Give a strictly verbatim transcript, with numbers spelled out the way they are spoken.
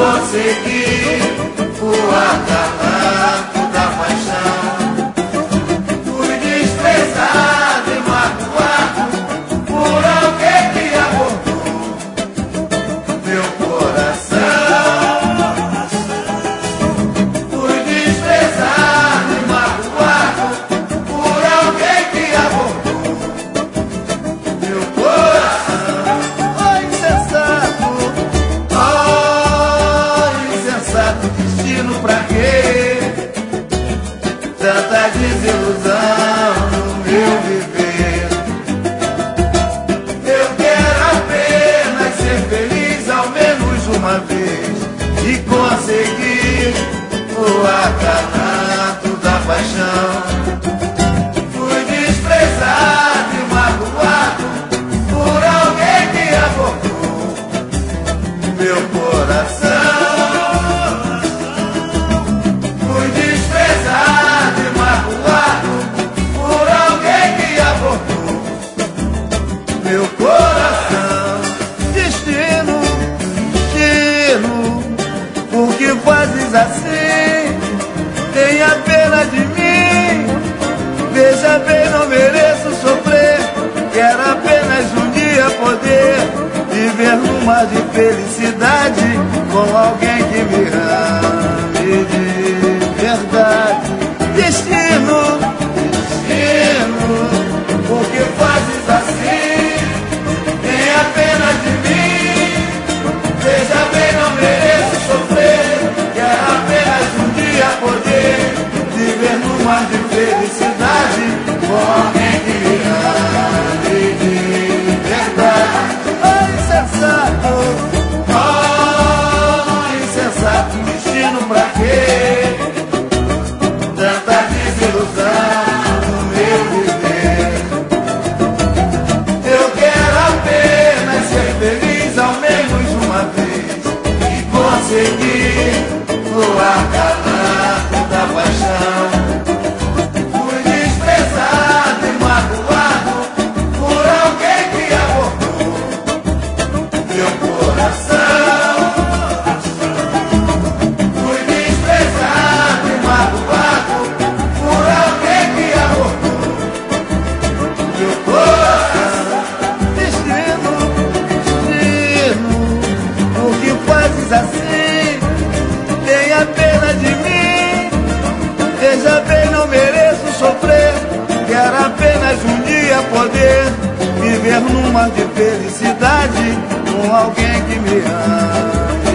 consegui o acalanto da paixão. Fui desprezado e magoado por alguém que abordou meu coração. Fui desprezado e magoado por alguém que abordou meu coração. Oh, insensato, oh, insensato destino, pra quê? Tanta desilusão no meu viver. Eu quero apenas ser feliz ao menos uma vez e conseguir o acalanto da paixão. Fui desprezado e magoado por alguém que abordou meu coração. Fui desprezado e magoado por alguém que abordou meu coração. Destino, destino, por que fazes assim? Tenha pena de mim. Veja bem, não mereço sofrer. Quero apenas um dia poder viver num mar de felicidade com alguém que me ame de verdade. Destino, destino, por que fazes assim? Tenha pena de mim. Veja bem, não mereço sofrer. Quero apenas um dia poder viver num mar de felicidade com alguém que me ame de verdade. Oh, insensato, oh, insensato destino, pra quê? Tanta desilusão no meu viver. Eu quero apenas ser feliz ao menos uma vez e conseguir o acalanto da paixão. Fui desprezado e magoado por alguém que abordou meu coração. Fui desprezado e magoado por alguém que abordou meu coração. Destino, destino, por que fazes assim? Tenha pena de mim. Veja bem, não mereço sofrer. Quero apenas um dia poder viver num mar de felicidade com alguém que me ama.